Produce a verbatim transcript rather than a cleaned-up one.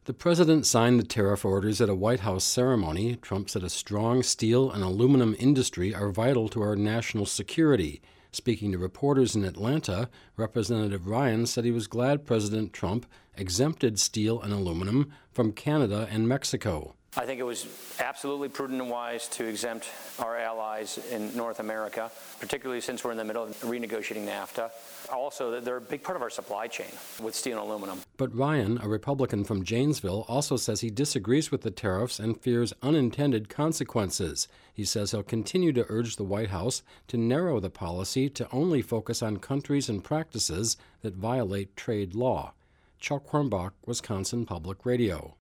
The president signed the tariff orders at a White House ceremony. Trump said a strong steel and aluminum industry are vital to our national security. Speaking to reporters in Atlanta, Representative Ryan said he was glad President Trump exempted steel and aluminum from Canada and Mexico. I think it was absolutely prudent and wise to exempt our allies in North America, particularly since we're in the middle of renegotiating NAFTA. Also, they're a big part of our supply chain with steel and aluminum. But Ryan, a Republican from Janesville, also says he disagrees with the tariffs and fears unintended consequences. He says he'll continue to urge the White House to narrow the policy to only focus on countries and practices that violate trade law. Chuck Hornbach, Wisconsin Public Radio.